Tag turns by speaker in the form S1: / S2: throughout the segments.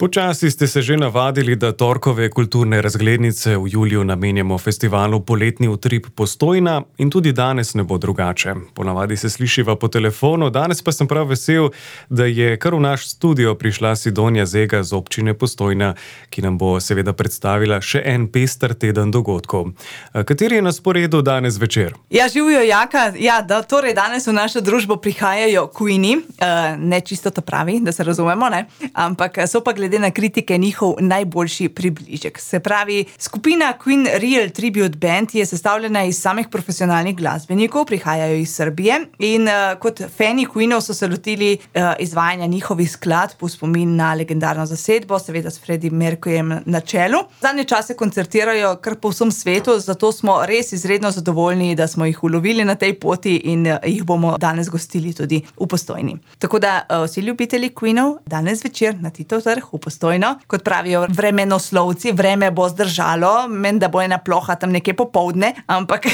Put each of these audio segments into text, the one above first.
S1: Počasi ste se že navadili, da torkove kulturne razglednice v juliju namenjamo festivalu Poletni utrip Postojna in tudi danes ne bo drugače. Ponavadi se slišiva po telefonu, danes pa sem prav vesel, da je kar v naš studio prišla Sidonja Zega z občine Postojna, ki nam bo seveda predstavila še en pester teden dogodkov. Kateri je na sporedu danes večer?
S2: Ja, živijo Jaka. Torej danes v našo družbo prihajajo Queeni, ne čisto to pravi, da se razumemo, ne? Ampak so pa glede na kritike njihov najboljši približek. Se pravi, skupina Queen Real Tribute Band je sestavljena iz samih profesionalnih glasbenikov, prihajajo iz Srbije in kot fani Queenov so se lotili izvajanja njihovih skladb v spomin na legendarno zasedbo, seveda s Freddie Mercuryjem na čelu. Zadnje čase koncertirajo kar po vsem svetu, zato smo res izredno zadovoljni, da smo jih ulovili na tej poti in jih bomo danes gostili tudi v Postojni. Tako da vsi ljubitelji Queenov danes večer na Titov trg v Postojno, kot pravijo vremenoslovci, vreme bo zdržalo, menda bo ena ploha tam nekje popoldne, ampak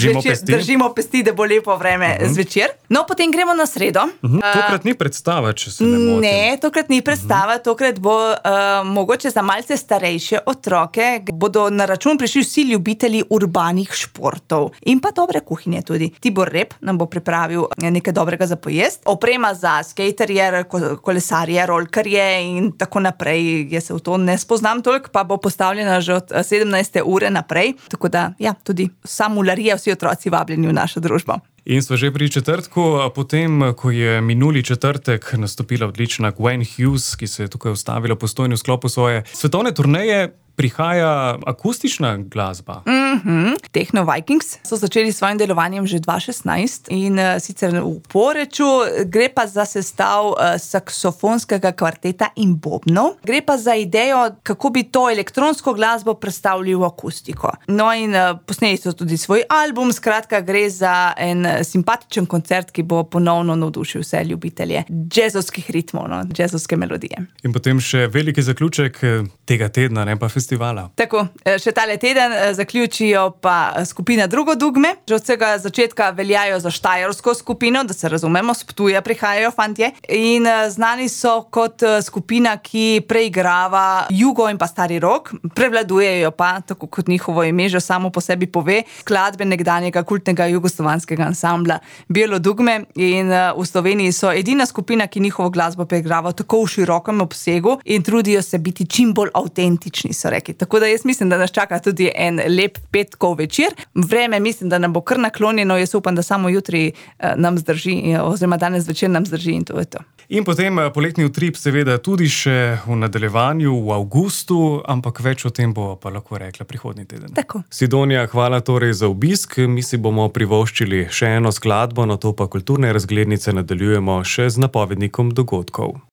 S2: držimo pesti, da bo lepo vreme zvečer. No, potem gremo na sredo.
S1: Tokrat ni predstava, če se ne motim.
S2: Ne, tokrat ni predstava, tokrat bo mogoče za malce starejše otroke, bodo na račun prišli vsi ljubitelji urbanih športov in pa dobre kuhinje tudi. Tibor Rep nam bo pripravil nekaj dobrega za pojest. Oprema za skaterje, kolesarje, rolkarje in tako naprej. Jaz se v to ne spoznam toliko, pa bo postavljena že od 17. ure naprej. Tako da, ja, tudi samularija, vsi otroci vabljeni v našo družbo.
S1: In smo že pri četrtku, a potem, ko je minuli četrtek nastopila odlična Gwen Hughes, ki se je tukaj ustavila v Postojni v sklopu svoje svetovne turneje, prihaja akustična glasba.
S2: Techno Vikings so začeli s svojim delovanjem že 2016 in sicer v Poreču. Gre pa za sestav saksofonskega kvarteta in bobnov. Gre pa za idejo, kako bi to elektronsko glasbo predstavili v akustiko. No in posneli so tudi svoj album. Skratka, gre za en simpatičen koncert, ki bo ponovno navdušil vse ljubitelje džezovskih ritmov, džezovske melodije.
S1: In potem še veliki zaključek tega tedna, ne pa festivala.
S2: Tako, še tale teden zaključijo pa skupina Drugo dugme. Že od vsega začetka veljajo za štajersko skupino, da se razumemo, s Ptuja prihajajo fantje. In znani so kot skupina, ki preigrava jugo in pa stari rock. Prevladujejo pa, tako kot njihovo ime že samo po sebi pove, skladbe nekdanjega kultnega jugoslovanskega ansambla Bijelo dugme. In v Sloveniji so edina skupina, ki njihovo glasbo preigrava tako v širokem obsegu in trudijo se biti čim bolj avtentični, so rekli. Tako da jaz mislim, da nas čaka tudi en lep petkov večer. Vreme mislim, da nam bo kar naklonjeno. Jaz upam, da samo jutri nam zdrži, oziroma danes večer nam zdrži in to je to.
S1: In potem poletni utrip seveda tudi še v nadaljevanju v avgustu, ampak več o tem bo pa lahko rekla prihodnji teden.
S2: Tako.
S1: Sidonja, hvala torej za obisk. Mi si bomo privoščili še eno skladbo, nato pa kulturne razglednice nadaljujemo še z napovednikom dogodkov.